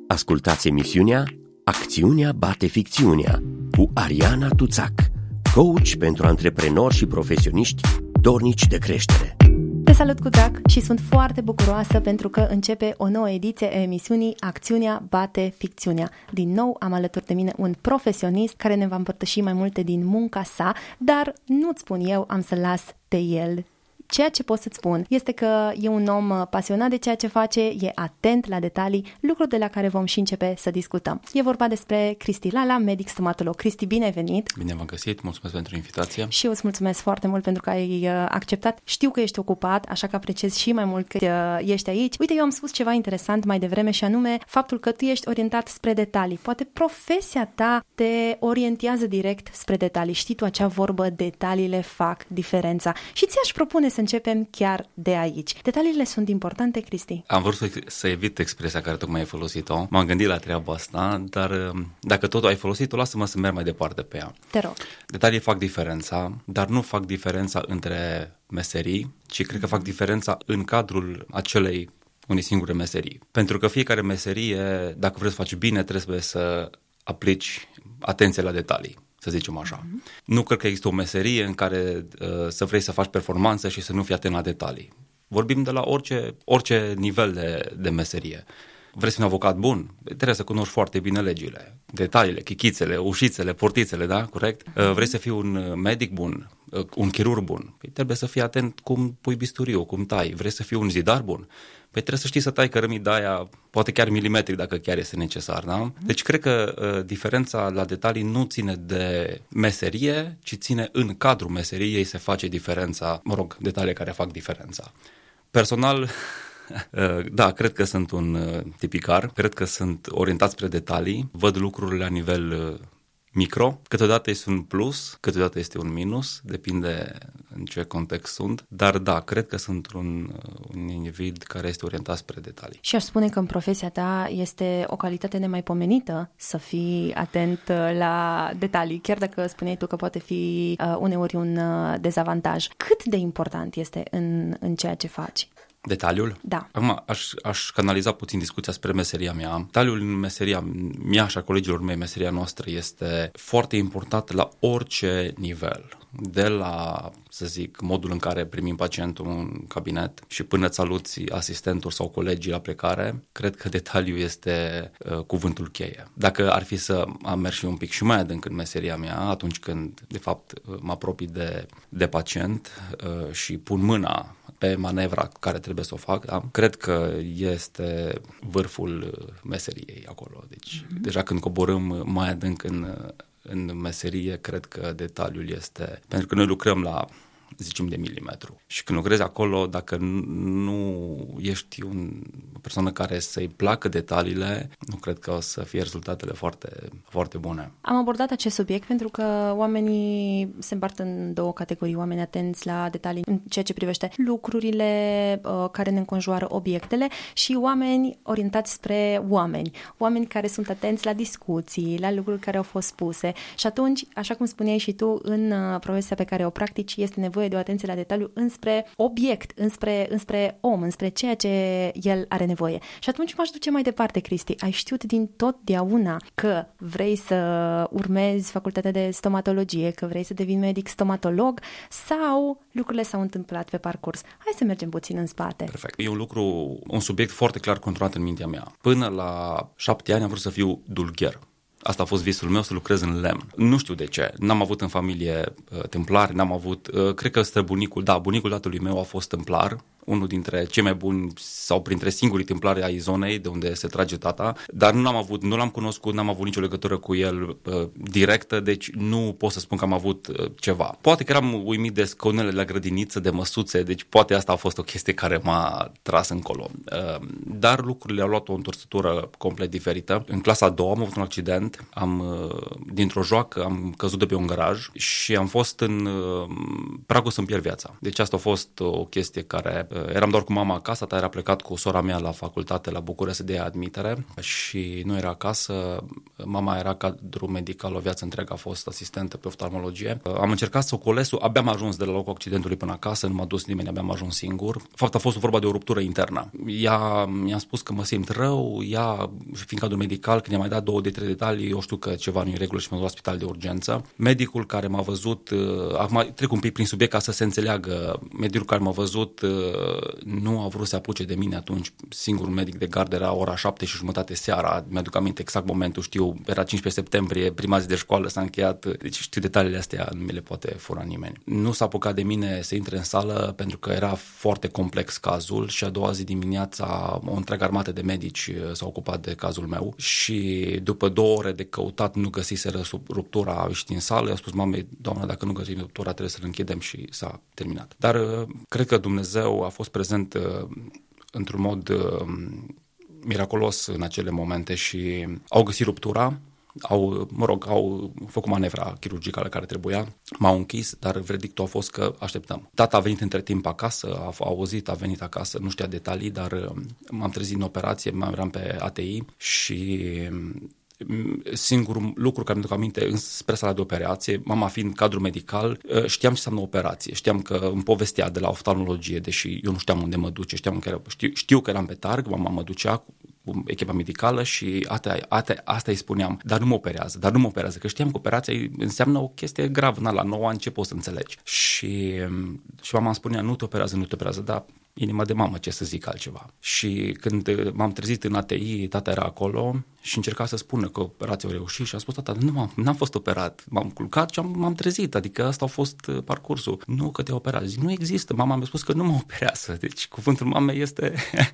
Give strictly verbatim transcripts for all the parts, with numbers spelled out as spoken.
Ascultați emisiunea Acțiunea bate ficțiunea cu Ariana Tuțac, coach pentru antreprenori și profesioniști dornici de creștere. Te salut cu drag și sunt foarte bucuroasă pentru că începe o nouă ediție a emisiunii Acțiunea bate ficțiunea. Din nou am alături de mine un profesionist care ne va împărtăși mai multe din munca sa, dar nu-ți spun eu, am să las pe el. Ceea ce pot să-ți spun este că e un om pasionat de ceea ce face, e atent la detalii, lucruri de la care vom și începe să discutăm. E vorba despre Cristi Lala, medic stomatolog. Cristi, bine ai venit! Bine v-am găsit, mulțumesc pentru invitație. Și eu îți mulțumesc foarte mult pentru că ai acceptat. Știu că ești ocupat, așa că apreciez și mai mult că ești aici. Uite, eu am spus ceva interesant mai devreme și anume faptul că tu ești orientat spre detalii. Poate profesia ta te orientează direct spre detalii. Știi tu acea vorbă, detaliile fac diferența. Și ți-aș propune să începem chiar de aici. Detaliile sunt importante, Cristi? Am vrut să, să evit expresia care tocmai ai folosit-o. M-am gândit la treaba asta, dar dacă tot ai folosit-o, lasă-mă să merg mai departe pe ea. Te rog. Detalii fac diferența, dar nu fac diferența între meserii, ci cred că fac diferența în cadrul acelei unei singure meserii. Pentru că fiecare meserie, dacă vrei să faci bine, trebuie să aplici atenție la detalii, să zicem așa. Mm-hmm. Nu cred că există o meserie în care uh, să vrei să faci performanță și să nu fii atent la detalii. Vorbim de la orice, orice nivel de, de meserie. Vrei să fii un avocat bun? Trebuie să cunoști foarte bine legile, detaliile, chichițele, ușițele, portițele, da? Corect? Uh, vrei să fii un medic bun, uh, un chirurg bun? Păi trebuie să fii atent cum pui bisturiu, cum tai. Vrei să fii un zidar bun? Păi trebuie să știi să tai cărămida aia, poate chiar milimetric dacă chiar este necesar, da? Deci cred că uh, diferența la detalii nu ține de meserie, ci ține în cadrul meseriei se face diferența, mă rog, detalii care fac diferența. Personal, uh, da, cred că sunt un uh, tipicar, cred că sunt orientat spre detalii, văd lucrurile la nivel uh, micro, câteodată este un plus, câteodată este un minus, depinde în ce context sunt, dar da, cred că sunt un, un individ care este orientat spre detalii. Și aș spune că în profesia ta este o calitate nemaipomenită să fii atent la detalii, chiar dacă spuneai tu că poate fi uh, uneori un uh, dezavantaj. Cât de important este în, în ceea ce faci? Detaliul? Da. Acum aș, aș canaliza puțin discuția spre meseria mea. Detaliul în meseria mea și a colegilor mei, meseria noastră, este foarte important la orice nivel. De la, să zic, modul în care primim pacientul în cabinet și până îți saluți asistentul sau colegii la plecare, cred că detaliul este uh, cuvântul cheie. Dacă ar fi să am mers și un pic și mai adânc în meseria mea, atunci când, de fapt, mă apropii de, de pacient uh, și pun mâna pe manevra care trebuie să o fac, da? Cred că este vârful meseriei acolo. Deci, mm-hmm. deja când coborâm mai adânc în, în meserie, cred că detaliul este... Pentru că noi lucrăm la, zicem, de milimetru. Și când lucrezi acolo, dacă nu ești un, o persoană care să-i placă detaliile, nu cred că o să fie rezultatele foarte, foarte bune. Am abordat acest subiect pentru că oamenii se împart în două categorii, oameni atenți la detalii în ceea ce privește lucrurile uh, care ne înconjoară, obiectele, și oameni orientați spre oameni, oameni care sunt atenți la discuții, la lucruri care au fost spuse. Și atunci, așa cum spuneai și tu, în uh, profesia pe care o practici, este nevoie de o atenție la detaliu înspre obiect, înspre, înspre om, înspre ceea ce el are nevoie. Și atunci m-aș duce mai departe, Cristi. Ai știut din totdeauna că vrei să urmezi facultatea de stomatologie, că vrei să devii medic stomatolog, sau lucrurile s-au întâmplat pe parcurs? Hai să mergem puțin în spate. Perfect. E un lucru, un subiect foarte clar controlat în mintea mea. Până la șapte ani am vrut să fiu dulgher. Asta a fost visul meu, să lucrez în lemn. Nu știu de ce. N-am avut în familie uh, templari, n-am avut... Uh, cred că străbunicul, da, bunicul tatălui meu a fost templar, unul dintre cei mai buni sau printre singurii templari ai zonei de unde se trage tata, dar nu l-am avut, nu l-am cunoscut, n-am avut nicio legătură cu el uh, directă, deci nu pot să spun că am avut uh, ceva. Poate că eram uimit de scaunele la grădiniță, de măsuțe, deci poate asta a fost o chestie care m-a tras încolo. Uh, dar lucrurile au luat o întorsătură complet diferită. În clasa a doua am avut un accident, am, uh, dintr-o joacă am căzut de pe un garaj și am fost în uh, pragul să-mi pierd viața. Deci asta a fost o chestie care Eram doar cu mama acasă, tata era plecat cu sora mea la facultate la București de admitere și nu era acasă. Mama era cadru medical, o viață întreagă a fost asistentă pe oftalmologie. Am încercat să o colesu, abia am ajuns de la locul accidentului până acasă, nu m-a dus nimeni, abia am ajuns singur. De fapt a fost vorba de o ruptură internă. Ea mi-a spus că mă simt rău, ea fiind cadru medical, când i-a mai dat două de trei detalii, eu știu că ceva nu e regulă și m-a dus la spital de urgență. Medicul care m-a văzut, acum trec un pic prin subiect ca să se înțeleagă, medicul care m-a văzut nu a vrut să apuce de mine atunci, singurul medic de gardă era ora șapte și jumătate seara, mi-aduc aminte exact momentul, știu, era cincisprezece septembrie, prima zi de școală s-a încheiat, deci știu detaliile astea, nu mi le poate fura nimeni. Nu s-a apucat de mine să intre în sală pentru că era foarte complex cazul și a doua zi dimineața o întreagă armată de medici s-a ocupat de cazul meu și după două ore de căutat nu găsiseră ruptura, a ieșit din sală, i-a spus mamei, doamnă, dacă nu găsim ruptura trebuie să-l închidem și s-a terminat. Dar cred că Dumnezeu a fost prezent într-un mod miraculos în acele momente și au găsit ruptura, au, mă rog, au făcut manevra chirurgicală care trebuia, m-au închis, dar verdictul a fost că așteptăm. Tata a venit între timp acasă, a, a auzit, a venit acasă, nu știa detalii, dar m-am trezit în operație, m-am eram pe A T I și singurul lucru care mi-aduc aminte spre sala de operație, mama fiind cadru medical, știam ce înseamnă operație, știam că îmi povestea de la oftalmologie, deși eu nu știam unde mă duce, știam că era, știu, știu că eram pe targ, mama mă ducea cu echipa medicală și asta, asta, asta îi spuneam, dar nu mă operează, dar nu mă operează, că știam că operația înseamnă o chestie gravă, na, la nouă ani ce poți să înțelegi. Și, și mama îmi spunea, nu te operează, nu te operează, dar inima de mamă, ce să zic altceva. Și când m-am trezit în A T I, tata era acolo și încerca să spună că operația a reușit și a spus, tata, nu m-am, n-am fost operat, m-am culcat și am, m-am trezit, adică asta a fost parcursul. Nu că te operat, zic, nu există, mama mi-a spus că nu mă operează, deci cuvântul mamei este,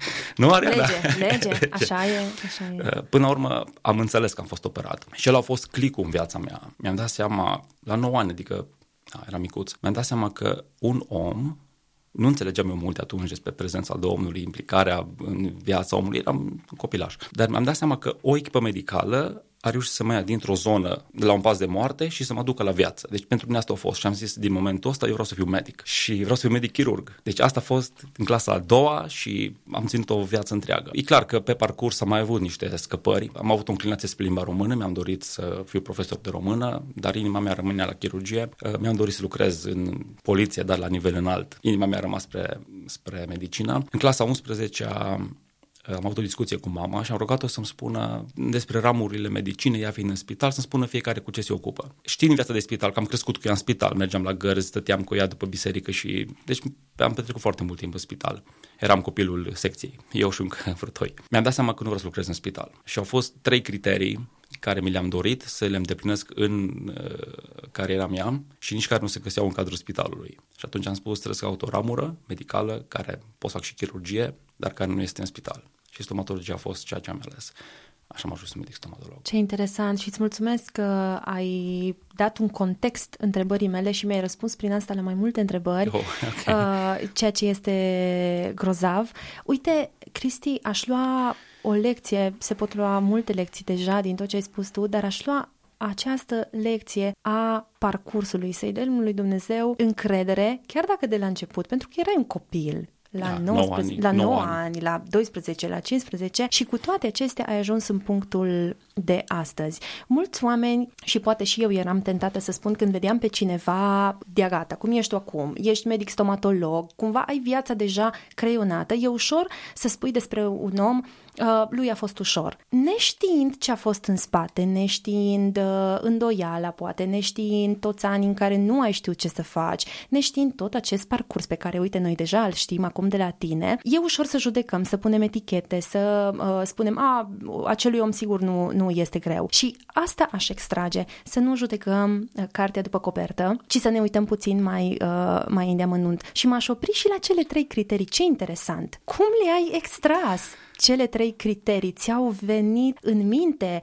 nu are lege, lege, lege, așa e, așa e. Până la urmă am înțeles că am fost operat și el a fost clicul în viața mea. Mi-am dat seama, la nouă ani, adică da, eram micuț, mi-am dat seama că un om, nu înțelegeam eu multe atunci despre prezența Domnului, implicarea în viața omului, eram copilaș. Dar mi-am dat seama că o echipă medicală a reușit să mă ia dintr-o zonă de la un pas de moarte și să mă ducă la viață. Deci pentru mine asta a fost și am zis din momentul ăsta eu vreau să fiu medic și vreau să fiu medic chirurg. Deci asta a fost în clasa a doua și am ținut o viață întreagă. E clar că pe parcurs am mai avut niște scăpări. Am avut o înclinație spre limba română, mi-am dorit să fiu profesor de română, dar inima mea rămânea la chirurgie. Mi-am dorit să lucrez în poliție, dar la nivel înalt. Inima mea a rămas spre, spre medicină. În clasa a unsprezecea am avut o discuție cu mama și am rugat-o să-mi spună despre ramurile medicinei, ea fiind în spital, să-mi spună fiecare cu ce se ocupă. Știi în viața de spital, că am crescut cu ea în spital, mergeam la gărzi, stăteam cu ea după biserică și... Deci am petrecut foarte mult timp în spital. Eram copilul secției, eu și un vrătoi. Mi-am dat seama că nu vreau să lucrez în spital. Și au fost trei criterii care mi le-am dorit să le îndeplinesc în uh, cariera mea și nici care nu se găseau în cadrul spitalului. Și atunci am spus, trebuie să caut o ramură medicală, care pot să fac și chirurgie, dar care nu este în spital. Și stomatologia a fost ceea ce am ales. Așa am ajuns să medic stomatolog. Ce interesant și îți mulțumesc că ai dat un context întrebării mele și mi-ai răspuns prin asta la mai multe întrebări, oh, okay. uh, ceea ce este grozav. Uite, Cristi, aș lua o lecție, se pot lua multe lecții deja din tot ce ai spus tu, dar aș lua această lecție a parcursului, să-i dăm lui Dumnezeu încredere, chiar dacă de la început, pentru că erai un copil, la, da, nouăsprezece, ani, la nouă ani. ani, la doisprezece, la cincisprezece și cu toate acestea ai ajuns în punctul de astăzi. Mulți oameni, și poate și eu eram tentată să spun când vedeam pe cineva, de gata, cum ești tu acum, ești medic stomatolog, cumva ai viața deja creionată, e ușor să spui despre un om, uh, lui a fost ușor. Neștiind ce a fost în spate, neștiind uh, îndoiala, poate, neștiind toți ani în care nu ai știut ce să faci, neștiind tot acest parcurs pe care, uite, noi deja îl știm acum de la tine, e ușor să judecăm, să punem etichete, să uh, spunem, a, acelui om sigur nu, nu este greu. Și asta aș extrage, să nu judecăm uh, cartea după copertă, ci să ne uităm puțin mai, uh, mai îndeamănunt. Și m-aș opri și la cele trei criterii. Ce interesant! Cum le-ai extras? Cele trei criterii ți-au venit în minte?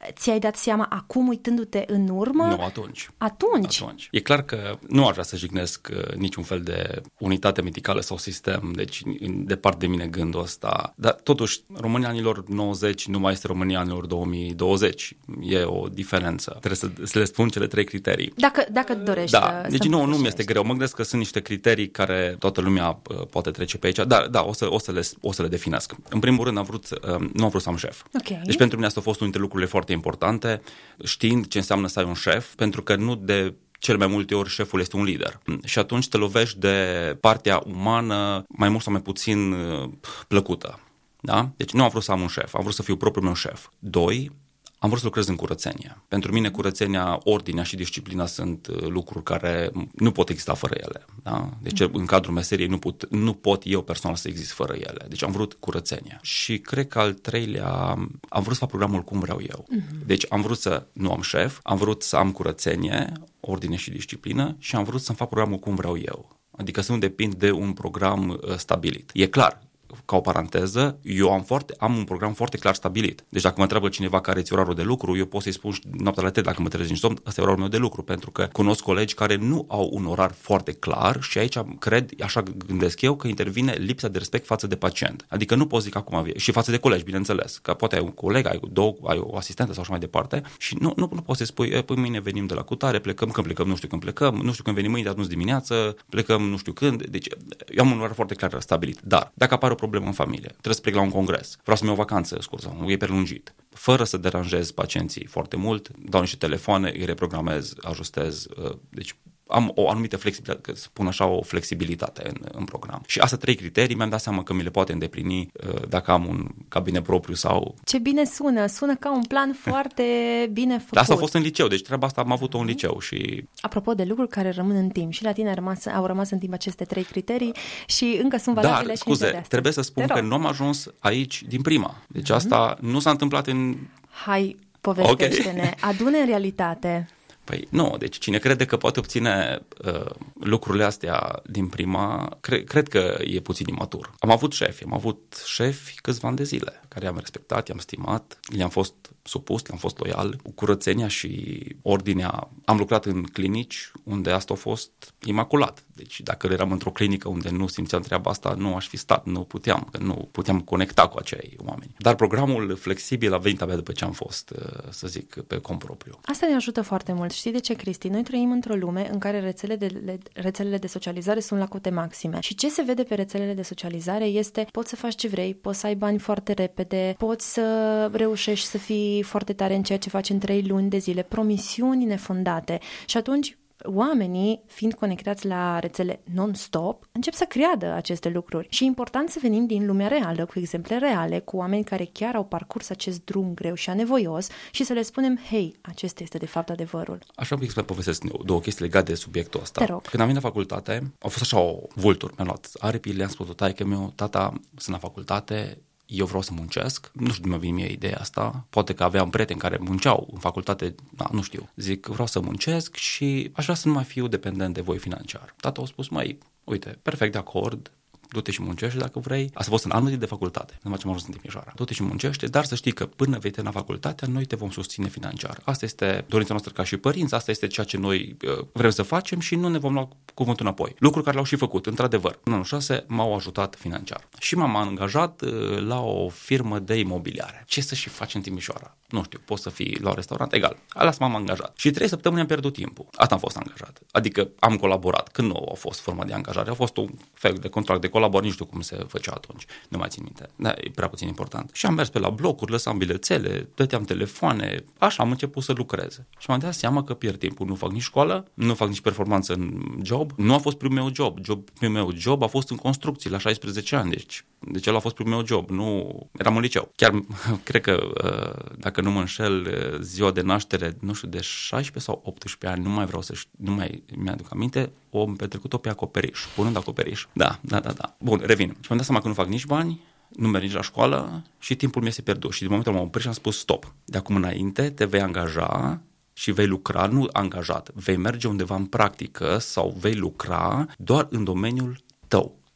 ți-ai dat seama acum uitându-te în urmă? Nu, atunci. Atunci? Atunci. E clar că nu aș vrea să jignesc niciun fel de unitate medicală sau sistem, deci departe de mine gândul ăsta. Dar totuși, România anilor nouăzeci nu mai este România anilor două mii douăzeci. E o diferență. Trebuie să, să le spun cele trei criterii. Dacă, dacă dorești da, să deci nu, nu mi este greu. Mă gândesc că sunt niște criterii care toată lumea poate trece pe aici. Dar da, o să, o să, le, o să le definesc. În primul rând, am vrut, nu am vrut să am șef. Okay. Deci pentru mine asta a fost unul dintre lucrurile foarte importante, știind ce înseamnă să ai un șef, pentru că nu de cel mai multe ori șeful este un lider. Și atunci te lovești de partea umană mai mult sau mai puțin plăcută. Da? Deci nu am vrut să am un șef, am vrut să fiu propriul meu șef. Doi, am vrut să lucrez în curățenie. Pentru mine curățenia, ordinea și disciplina sunt lucruri care nu pot exista fără ele. Da? Deci în cadrul meseriei nu pot, nu pot eu personal să exist fără ele. Deci am vrut curățenia. Și cred că al treilea, am vrut să fac programul cum vreau eu. Deci am vrut să nu am șef, am vrut să am curățenie, ordine și disciplină și am vrut să-mi fac programul cum vreau eu. Adică să nu depind de un program stabilit. E clar, ca o paranteză, eu am, foarte, am un program foarte clar stabilit. Deci dacă mă întreabă cineva care e orarul de lucru, eu pot să-i spun noaptea la trei, dacă mă trezesc din somn, ăsta e orarul meu de lucru, pentru că cunosc colegi care nu au un orar foarte clar și aici cred, așa gândesc eu, că intervine lipsa de respect față de pacient. Adică nu poți zic acum, și față de colegi, bineînțeles, că poate ai un coleg, ai două, ai o asistentă sau așa mai departe și nu, nu, nu poți să spui, păi mâine venim de la cutare, plecăm când plecăm, nu știu când plecăm, nu știu când venim mâine, dar nu dimineață, plecăm nu știu când. Deci eu am un orar foarte clar stabilit. Dar dacă apare o problemă în familie, trebuie să plec la un congres, vreau să-mi iau o vacanță scurtă, e prelungit, fără să deranjez pacienții foarte mult, dau niște telefoane, îi reprogramez, ajustez, deci am o anumită flexibilitate, să spun așa, o flexibilitate în, în program. Și astea trei criterii mi-am dat seama că mi le poate îndeplini dacă am un cabinet propriu sau... Ce bine sună! Sună ca un plan foarte bine făcut. Asta a fost în liceu, deci treaba asta am avut-o în liceu și... Apropo de lucruri care rămân în timp, și la tine au rămas, au rămas în timp aceste trei criterii și încă sunt valabile. Dar, și scuze, în trebuie să spun că nu am ajuns aici din prima. Deci asta mm-hmm. nu s-a întâmplat în... Hai, povestește-ne, okay. Adune în realitate... Păi nu, deci cine crede că poate obține uh, lucrurile astea din prima, cre- cred că e puțin imatur. Am avut șefi, am avut șefi câțiva ani de zile, care i-am respectat, i-am stimat, le-am fost supus, le-am fost loial. Cu curățenia și ordinea, am lucrat în clinici unde asta a fost imaculat. Deci dacă eram într-o clinică unde nu simțeam treaba asta, nu aș fi stat, nu puteam, că nu puteam conecta cu acei oameni. Dar programul flexibil a venit abia după ce am fost, să zic, pe cont propriu. Asta ne ajută foarte mult. Știi de ce, Cristi? Noi trăim într-o lume în care rețelele de, rețelele de socializare sunt la cote maxime. Și ce se vede pe rețelele de socializare este poți să faci ce vrei, poți să ai bani foarte repede, poți să reușești să fii foarte tare în ceea ce faci în trei luni de zile, promisiuni nefondate. Și atunci oamenii, fiind conectați la rețele non-stop, încep să creadă aceste lucruri. Și e important să venim din lumea reală, cu exemple reale, cu oameni care chiar au parcurs acest drum greu și anevoios și să le spunem, hei, acesta este de fapt adevărul. Așa că să povestesc două chestii legate de subiectul ăsta. Te rog. Când am venit la facultate, au fost așa o vulturi. Mi-am luat aripile, le-am spus taică meu, tata, sunt la facultate, eu vreau să muncesc, nu știu de mi-a venit mie ideea asta, poate că aveam prieteni care munceau în facultate, da, nu știu, zic vreau să muncesc și aș vrea să nu mai fiu dependent de voi financiar. Tata a spus, măi, uite, perfect de acord, du-te și muncește dacă vrei. Asta a fost în anul de facultate, nu mai am ajuns în Timișoara. Du-te și muncește, dar să știi că până vei termina facultatea, noi te vom susține financiar. Asta este dorința noastră ca și părinți, asta este ceea ce noi uh, vrem să facem și nu ne vom lua cuvântul înapoi. Lucruri care le-au și făcut, într-adevăr. În anul șase m-au ajutat financiar. Și m-am angajat uh, la o firmă de imobiliare. Ce să și faci în Timișoara? Nu știu, poți să fii la un restaurant, egal. Alas m-am angajat. Și trei săptămâni am pierdut timpul. Asta am fost angajat. Adică am colaborat. Când nu a fost forma de angajare, a fost un fel de contract de colaborare, nu știu cum se făcea atunci. Nu mai țin minte. Da, e prea puțin important. Și am mers pe la blocuri, lăsam bilețele, dăteam telefoane, așa am început să lucrez. Și m-am dat seama că pierd timpul. Nu fac nici școală, nu fac nici performanță în job. Nu a fost primul meu job. job primul meu job a fost în construcții la șaisprezece ani. Deci, deci el a fost primul meu job. Nu eram în liceu. Chiar cred că dacă nu mă înșel, ziua de naștere, nu știu, de șaisprezece sau optsprezece ani, nu mai vreau să știu, nu mai mi-aduc aminte, o petrecut-o pe acoperiș, punând acoperiș. Da, da, da, da. Bun, revin. Și mi-am dat seama că nu fac nici bani, nu merg nici la școală și timpul mi este pierdut. Și din momentul m-am oprit și am spus stop. De acum înainte te vei angaja și vei lucra, nu angajat, vei merge undeva în practică sau vei lucra doar în domeniul tău.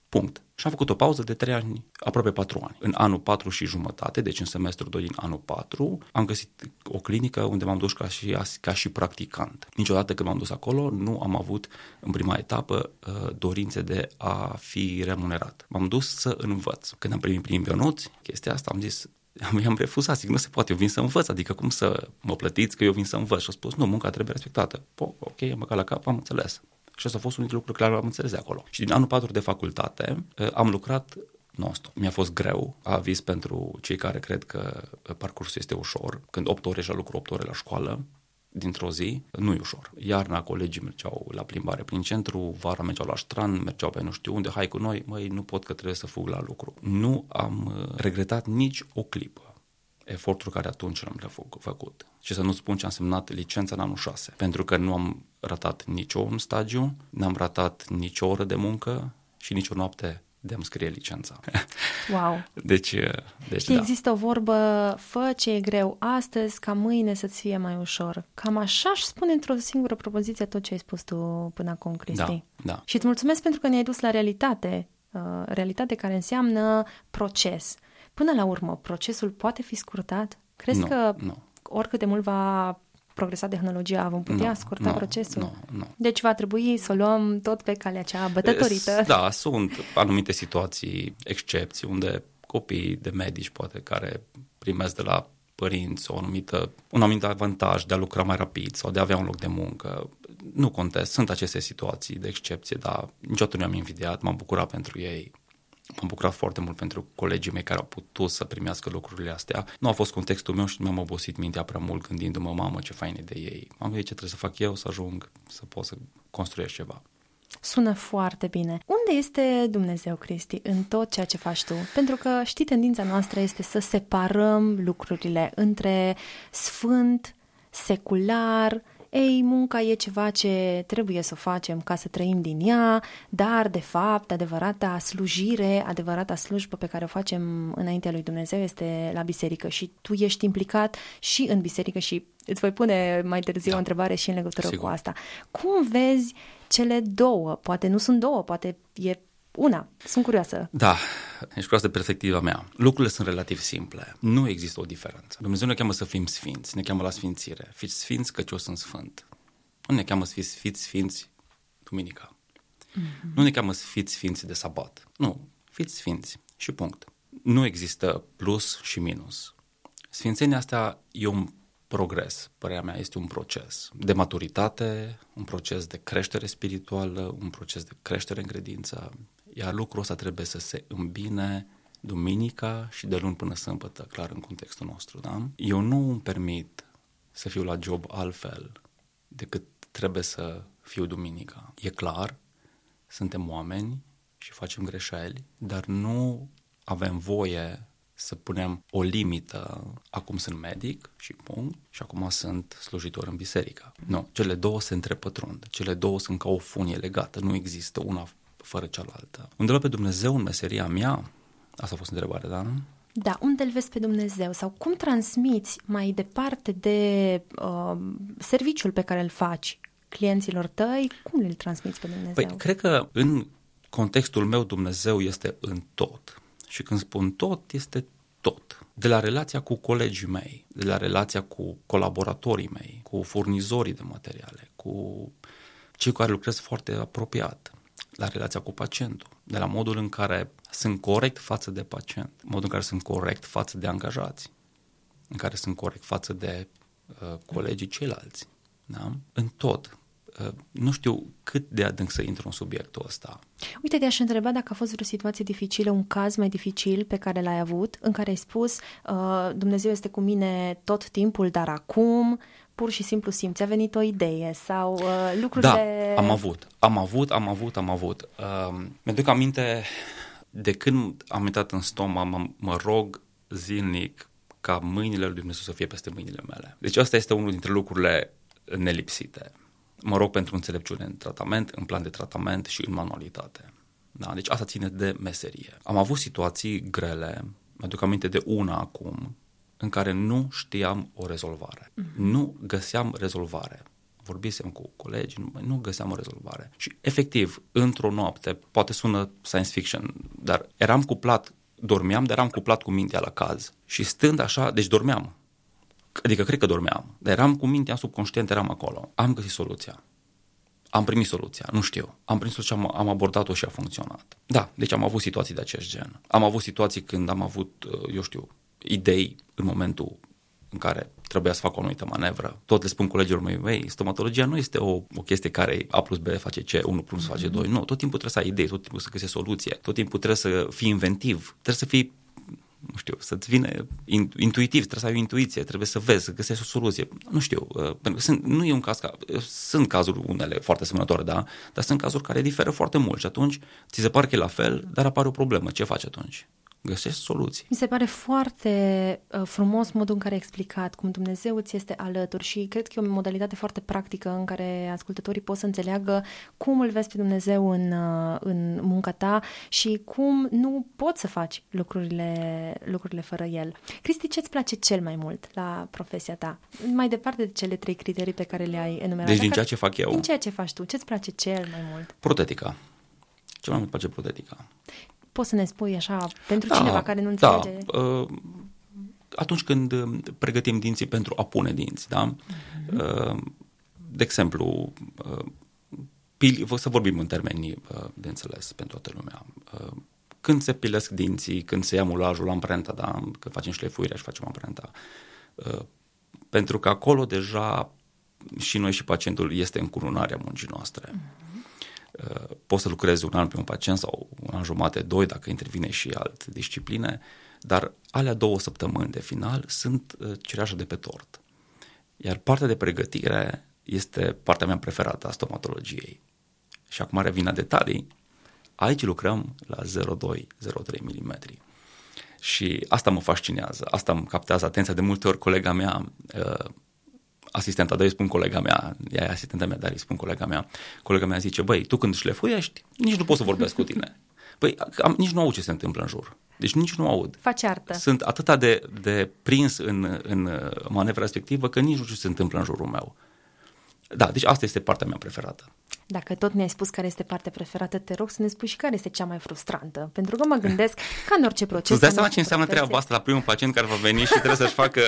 Punct. Și am făcut o pauză de trei ani, aproape patru ani. În anul patru și jumătate, deci în semestrul doi din anul patru, am găsit o clinică unde m-am dus ca și, ca și practicant. Niciodată când m-am dus acolo, nu am avut în prima etapă dorințe de a fi remunerat. M-am dus să învăț. Când am primit primii bionuți, chestia asta, am zis, i-am refuzat, zic, nu se poate, eu vin să învăț, adică cum să mă plătiți că eu vin să învăț? Și a spus, nu, munca trebuie respectată. Po, ok, am băgat la cap, am înțeles. Și asta a fost unul dintre lucruri care am înțeles de acolo. Și din anul patru de facultate am lucrat non-stop. Mi-a fost greu, aviz pentru cei care cred că parcursul este ușor. Când opt ore și la lucru, opt ore la școală, dintr-o zi, nu e ușor. Iarna colegii mergeau la plimbare prin centru, vara mergeau la strand, mergeau pe nu știu unde, hai cu noi, măi, nu pot că trebuie să fug la lucru. Nu am regretat nici o clipă efortul care atunci l-am făcut. Și să nu spun ce a însemnat licența în anul șase. Pentru că nu am ratat niciun stagiu, n-am ratat nicio oră de muncă și nicio noapte de a-mi scrie licența. Wow! Deci, deci Știi, da. Există o vorbă, fă ce e greu astăzi, ca mâine să-ți fie mai ușor. Cam așa își spune într-o singură propoziție tot ce ai spus tu până acum, Cristi. Da, da. Și îți mulțumesc pentru că ne-ai dus la realitate, uh, realitate care înseamnă proces. Până la urmă, procesul poate fi scurtat? Crezi nu, că nu. oricât de mult va progresa tehnologia, vom putea nu, scurta nu, procesul? Nu, nu. Deci va trebui să o luăm tot pe calea cea bătătorită. Da, sunt anumite situații, excepții, unde copiii de medici, poate, care primesc de la părinți o anumită, un anumit avantaj de a lucra mai rapid sau de a avea un loc de muncă. Nu contest, sunt aceste situații de excepție, dar niciodată nu am invidiat, m-am bucurat pentru ei. M-am bucurat foarte mult pentru colegii mei care au putut să primească lucrurile astea. Nu a fost contextul meu și mi-am obosit mintea prea mult gândindu-mă, mamă, ce fain de ei. Am gândit ce trebuie să fac eu, să ajung, să pot să construiesc ceva. Sună foarte bine. Unde este Dumnezeu, Cristi, în tot ceea ce faci tu? Pentru că, știi, tendința noastră este să separăm lucrurile între sfânt, secular. Ei, munca e ceva ce trebuie să o facem ca să trăim din ea, dar, de fapt, adevărata slujire, adevărata slujbă pe care o facem înaintea lui Dumnezeu este la biserică și tu ești implicat și în biserică și îți voi pune mai târziu da. o întrebare și în legătură Sigur. cu asta. Cum vezi cele două? Poate nu sunt două, poate e una. Sunt curioasă. Da, ești curioasă de perspectiva mea. Lucrurile sunt relativ simple. Nu există o diferență. Dumnezeu ne cheamă să fim sfinți, ne cheamă la sfințire. Fiți sfinți căci eu sunt sfânt. Nu ne cheamă să fiți, fiți sfinți duminica. Mm-hmm. Nu ne cheamă să fiți sfinți de sabat. Nu, fiți sfinți și punct. Nu există plus și minus. Sfințenia asta e un progres, părerea mea, este un proces de maturitate, un proces de creștere spirituală, un proces de creștere în credință, iar lucrul ăsta trebuie să se îmbine duminica și de luni până sâmbătă, clar în contextul nostru, da? Eu nu îmi permit să fiu la job altfel decât trebuie să fiu duminica. E clar, suntem oameni și facem greșeli, dar nu avem voie să punem o limită, acum sunt medic și punct, și acum sunt slujitor în biserică. Nu, cele două se întrepătrund, cele două sunt ca o funie legată, nu există una fără cealaltă. Unde pe Dumnezeu în meseria mea? Asta a fost întrebarea, da? Da, unde îl vezi pe Dumnezeu sau cum transmiți mai departe de uh, serviciul pe care îl faci clienților tăi, cum îl transmiți pe Dumnezeu? Păi, cred că în contextul meu Dumnezeu este în tot. Și când spun tot, este tot. De la relația cu colegii mei, de la relația cu colaboratorii mei, cu furnizorii de materiale, cu cei cu care lucrez foarte apropiat, la relația cu pacientul, de la modul în care sunt corect față de pacient, modul în care sunt corect față de angajați, în care sunt corect față de uh, colegii ceilalți. Da? În tot. Uh, nu știu cât de adânc să intru în subiectul ăsta. Uite, te-aș întreba dacă a fost vreo situație dificilă, un caz mai dificil pe care l-ai avut, în care ai spus uh, Dumnezeu este cu mine tot timpul, dar acum pur și simplu simți, a venit o idee sau uh, lucrurile... Da, am avut, am avut, am avut, am avut. Uh, mi-aduc aminte, de când am intrat în stoma, mă, mă rog zilnic ca mâinile lui Dumnezeu să fie peste mâinile mele. Deci asta este unul dintre lucrurile nelipsite. Mă rog pentru înțelepciune în tratament, în plan de tratament și în manualitate. Da? Deci asta ține de meserie. Am avut situații grele, mi-aduc aminte de una acum, în care nu știam o rezolvare. Mm-hmm. Nu găseam rezolvare. vorbisem cu colegii, nu, nu găseam o rezolvare. Și efectiv, într-o noapte, poate sună science fiction, dar eram cuplat, dormeam, dar eram cuplat cu mintea la caz. Și stând așa, deci dormeam, adică cred că dormeam, dar eram cu mintea subconștient, eram acolo. Am găsit soluția. Am primit soluția, nu știu. Am primit soluția, am, am abordat-o și a funcționat. Da, deci am avut situații de acest gen. Am avut situații când am avut, eu știu, idei în momentul în care trebuia să fac o anumită manevră. Tot le spun colegilor mei, mei, stomatologia nu este o, o chestie care A plus B face C, unu plus face doi. Nu, tot timpul trebuie să ai idei, tot timpul să găsești soluție, tot timpul trebuie să fii inventiv, trebuie să fii, nu știu, să-ți vină intuitiv, trebuie să ai o intuiție, trebuie să vezi, să găsești o soluție. Nu știu, pentru că sunt, nu e un caz, ca, sunt cazuri unele foarte asemănătoare, da, dar sunt cazuri care diferă foarte mult și atunci ți se pare că e la fel, dar apare o problemă. Ce faci atunci? Găsești soluții. Mi se pare foarte uh, frumos modul în care ai explicat cum Dumnezeu îți este alături și cred că e o modalitate foarte practică în care ascultătorii pot să înțeleagă cum îl vezi pe Dumnezeu în, uh, în munca ta și cum nu poți să faci lucrurile, lucrurile fără El. Cristi, ce-ți place cel mai mult la profesia ta? Mai departe de cele trei criterii pe care le-ai enumerat. Deci din ceea ce fac eu? Din ceea ce faci tu. Ce-ți place cel mai mult? Protetica. Cel mai mult place protetica. Poți să ne spui așa, pentru da, cineva care nu înțelege? Da. Atunci când pregătim dinții pentru a pune dinți, da? Uh-huh. De exemplu, pili, să vorbim în termeni de înțeles pentru toată lumea. Când se pilesc dinții, când se ia mulajul, amprenta, da? Când facem șlefuirea și facem amprenta. Pentru că acolo deja și noi și pacientul este încununarea muncii noastre. Uh-huh. Poți să lucrezi un an pe un pacient sau un an jumate, doi, dacă intervine și alte discipline, dar alea două săptămâni de final sunt cireașa de pe tort. Iar partea de pregătire este partea mea preferată a stomatologiei. Și acum revin la detalii. Aici lucrăm la zero virgulă doi zero virgulă trei milimetri. Și asta mă fascinează, asta îmi captează atenția. De multe ori colega mea, asistenta, dar îi spun colega mea, ea e asistenta mea, dar îi spun colega mea, colega mea zice, băi, tu când șlefuiești, nici nu pot să vorbesc cu tine. Păi, am, nici nu aud ce se întâmplă în jur. Deci nici nu aud. Faci artă. Sunt atât de, de prins în, în manevra respectivă că nici nu știu ce se întâmplă în jurul meu. Da, deci asta este partea mea preferată. Dacă tot mi-ai spus care este partea preferată, te rog să ne spui și care este cea mai frustrantă. Pentru că mă gândesc, ca în orice proces... Îți dai seama ce înseamnă treaba asta la primul pacient care va veni și trebuie să-și facă...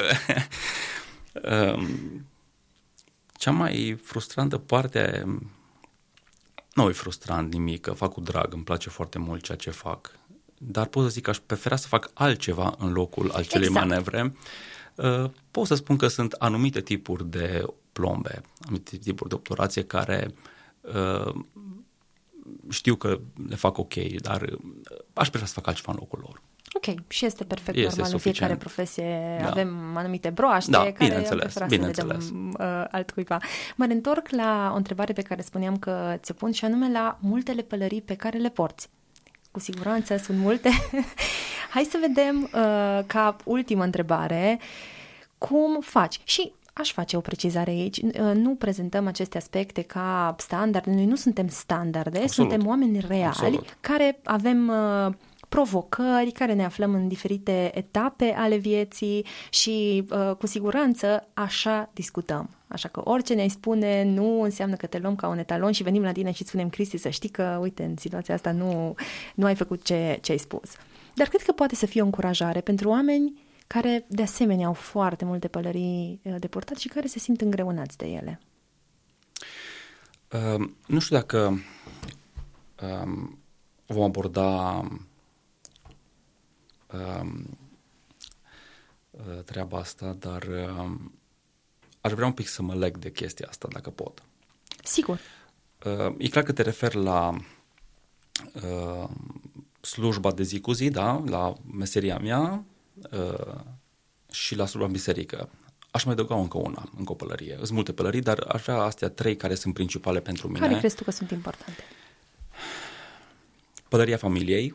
Cea mai frustrantă parte... Nu e frustrant nimic, că fac cu drag, îmi place foarte mult ceea ce fac. Dar pot să zic că aș prefera să fac altceva în locul acelei exact. manevre. Pot să spun că sunt anumite tipuri de plombe, anumite tipuri de obturație care uh, știu că le fac ok, dar aș prefera să fac altceva în locul lor. Ok, și este perfect este normal, suficient. În fiecare profesie da. avem anumite broaște da, care am preferat să le dăm uh, altcuiva. Mă întorc la o întrebare pe care spuneam că ți-o pun și anume la multele pălării pe care le porți. Cu siguranță sunt multe. Hai să vedem uh, ca ultimă întrebare cum faci și aș face o precizare aici. Nu prezentăm aceste aspecte ca standarde. Noi nu suntem standarde, Absolut. suntem oameni reali Absolut. care avem uh, provocări, care ne aflăm în diferite etape ale vieții și uh, cu siguranță așa discutăm. Așa că orice ne-ai spune nu înseamnă că te luăm ca un etalon și venim la tine și îți spunem, Cristi, să știi că, uite, în situația asta nu, nu ai făcut ce, ce ai spus. Dar cred că poate să fie o încurajare pentru oameni care de asemenea au foarte multe pălării de purtat și care se simt îngreunați de ele. Uh, nu știu dacă uh, vom aborda uh, uh, treaba asta, dar uh, aș vrea un pic să mă leg de chestia asta, dacă pot. Sigur. Uh, e clar că te referi la uh, slujba de zi cu zi, da? La meseria mea, Uh, și la slujba în biserică. Aș mai adăuga încă una, încă o pălărie. Sunt multe pălării, dar aș vrea astea trei care sunt principale pentru mine. Care crezi tu că sunt importante? Pălăria familiei,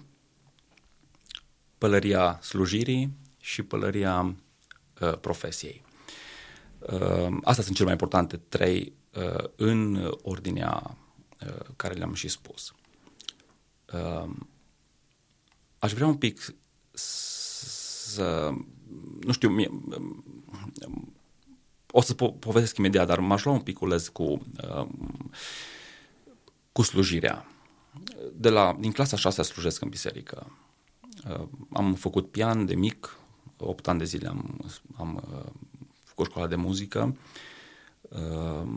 pălăria slujirii și pălăria uh, profesiei. Uh, astea sunt cele mai importante trei uh, în ordinea uh, care le-am și spus. Uh, aș vrea un pic să, nu știu, mie, o să po- povestesc imediat, dar m-aș lua un piculeț cu, uh, cu slujirea. De la, din clasa a șasea slujesc în biserică. Uh, am făcut pian de mic, opt ani de zile am, am uh, făcut școala de muzică. Uh,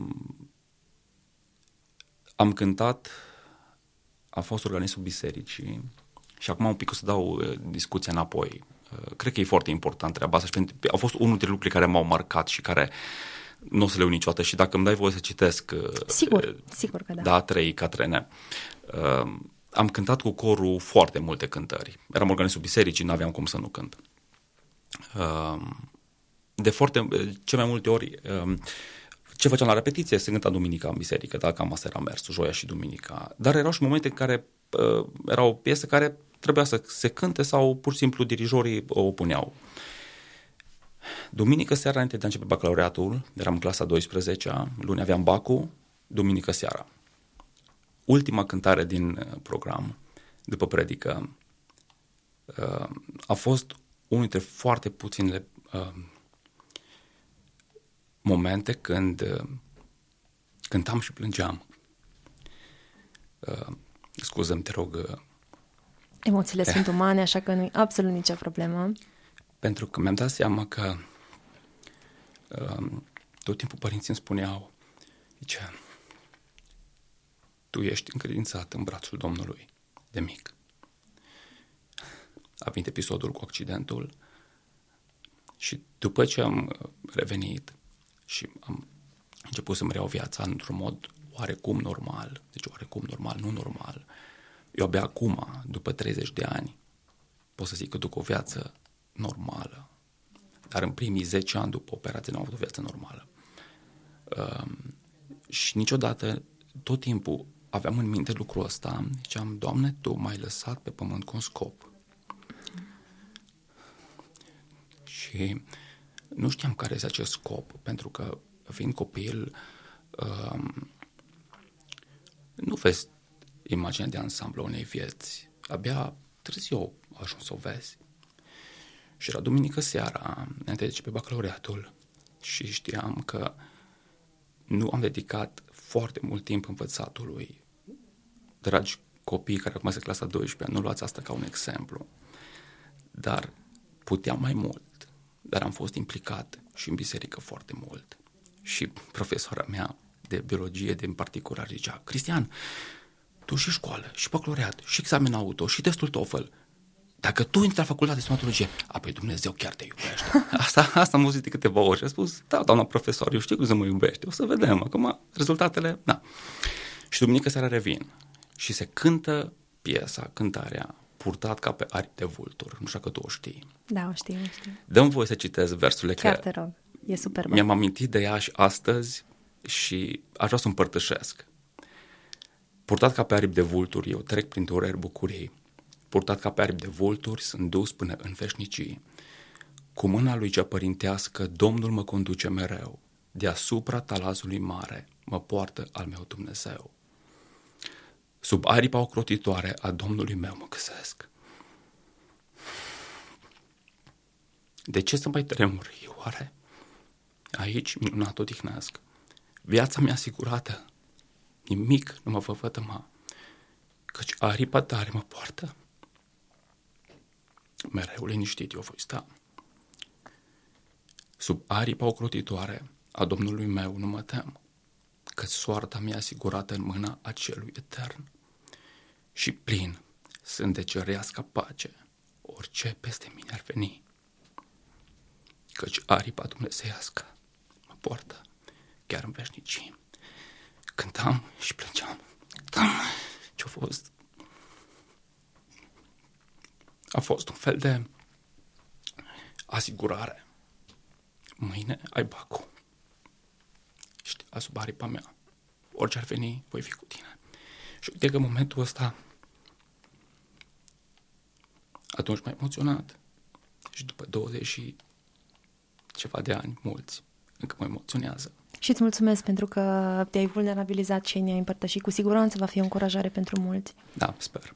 am cântat, a fost organismul bisericii și acum un pic o să dau uh, discuția înapoi. Uh, cred că e foarte important treaba asta și pentru, au fost unul dintre lucrurile care m-au marcat și care nu o să le uit niciodată și dacă îmi dai voie să citesc uh, sigur, uh, sigur că da. Da, trei Catrene. Uh, am cântat cu corul foarte multe cântări. Eram organismul bisericii, nu aveam cum să nu cânt. Uh, de foarte, ce mai multe ori, uh, ce făceam la repetiție, se cânta duminica în biserică, da, cam asta era mersul, joia și duminica. Dar erau și momente în care uh, era o piesă care trebuia să se cânte sau pur și simplu dirijorii o puneau. Duminică seara, înainte de a începe bacalaureatul, eram în clasa a douăsprezecea, luni aveam bacul, duminică seara. Ultima cântare din program, după predică, a fost unul dintre foarte puținele momente când cântam și plângeam. Scuză-mi, te rog. Emoțiile sunt umane, așa că nu e absolut nicio problemă. Pentru că mi-am dat seama că tot timpul părinții îmi spuneau, zice, tu ești încredințat în brațul Domnului de mic. A venit episodul cu accidentul și după ce am revenit și am început să-mi reiau viața într-un mod oarecum normal, deci oarecum normal, nu normal, eu abia acum, după treizeci de ani, pot să zic că duc o viață normală. Dar în primii zece ani după operație n-am avut o viață normală. Um, și niciodată, tot timpul, aveam în minte lucrul ăsta, ziceam, Doamne, Tu m-ai lăsat pe pământ cu un scop. Și nu știam care este acest scop, pentru că, fiind copil, um, nu vezi imaginea de ansamblu unei vieți. Abia târziu ajung să o vezi. Și era duminică seara, înainte de începe bacalaureatul, și știam că nu am dedicat foarte mult timp învățatului. Dragi copii care acum sunt clasa a douăsprezecea, nu luați asta ca un exemplu. Dar puteam mai mult, dar am fost implicat și în biserică foarte mult. Și profesora mea de biologie, de în particular, zicea, Cristian, tu și școală, și bacalaureat, și examen auto, și testul TOEFL, dacă tu intri la facultate de stomatologie, apoi Dumnezeu chiar te iubește. Asta, asta am auzit de câteva ori și a spus, da, doamna profesor, eu știu cum să mă iubește, o să vedem, acum rezultatele, da. Și duminică seara revin și se cântă piesa, cântarea, Purtat ca pe aripi de vulturi, nu știu că tu o știi. Da, o știu, o știu. Dă-mi voie să citesc versurile. Chiar că te rog, e superbă. Mi-am amintit de ea și astăzi și aș vrea să o împărtășesc. Purtat ca pe aripi de vulturi, eu trec prin dureri bucurii. Purtat ca pe aripi de vulturi, sunt dus până în veșnicii. Cu mâna lui cea părintească, Domnul mă conduce mereu. Deasupra talazului mare mă poartă al meu Dumnezeu. Sub aripa ocrotitoare a Domnului meu mă găsesc. De ce să mai tremuri, oare? Aici minunat odihnesc. Viața mea asigurată, nimic nu mă va vătăma, căci aripa tare mă poartă. Mereu liniștit eu voi sta. Sub aripa ocrotitoare a Domnului meu nu mă tem, căci soarta mea asigurată în mâna acelui etern. Și plin sunt de cerească pace, orice peste mine ar veni, căci aripa dumnezeiască mă poartă chiar în veșnicii. Cântam și plângeam. Cântam. Ce-a fost? A fost un fel de asigurare. Mâine ai bacul. Știa, sub aripa mea. Orice ar veni, voi fi cu tine. Și uite că în momentul ăsta, atunci m-am emoționat. Și după douăzeci și ceva de ani, mulți, încă mă emoționează. Și îți mulțumesc pentru că te-ai vulnerabilizat și ne-ai împărtășit. Cu siguranță va fi o încurajare pentru mulți. Da, sper.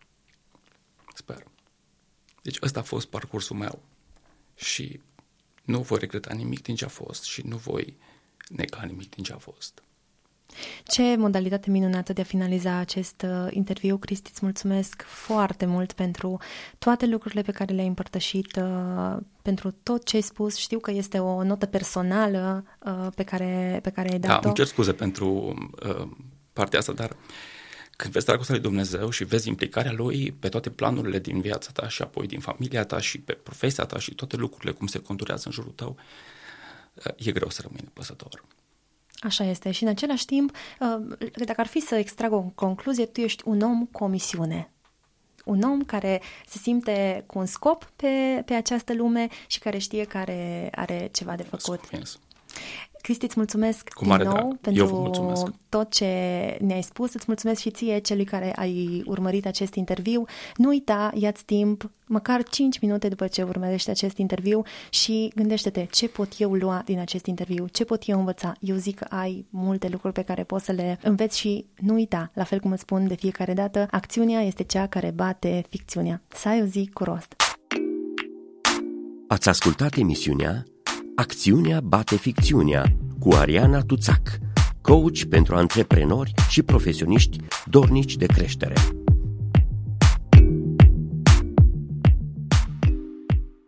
Sper. Deci ăsta a fost parcursul meu. Și nu voi regreta nimic din ce a fost și nu voi nega nimic din ce a fost. Ce modalitate minunată de a finaliza acest uh, interviu. Cristi, îți mulțumesc foarte mult pentru toate lucrurile pe care le-ai împărtășit, uh, pentru tot ce ai spus. Știu că este o notă personală uh, pe care, pe care ai dat-o. Da, îmi cer scuze pentru uh, partea asta, dar când vezi dragostea lui Dumnezeu și vezi implicarea Lui pe toate planurile din viața ta și apoi din familia ta și pe profesia ta și toate lucrurile cum se conturează în jurul tău, uh, e greu să rămâi nepăsător. Așa este. Și în același timp, dacă ar fi să extrag o concluzie, tu ești un om cu o misiune. Un om care se simte cu un scop pe, pe această lume și care știe că are, are ceva de făcut. Yes. Cristi, îți mulțumesc cu mare din nou drag. pentru tot ce ne-ai spus. Îți mulțumesc și ție, celui care ai urmărit acest interviu. Nu uita, ia-ți timp, măcar cinci minute după ce urmărești acest interviu și gândește-te ce pot eu lua din acest interviu, ce pot eu învăța. Eu zic că ai multe lucruri pe care poți să le înveți și nu uita, la fel cum îți spun de fiecare dată, acțiunea este cea care bate ficțiunea. Să ai o zi cu rost. Ați ascultat emisiunea Acțiunea bate ficțiunea cu Ariana Tuțac, coach pentru antreprenori și profesioniști dornici de creștere.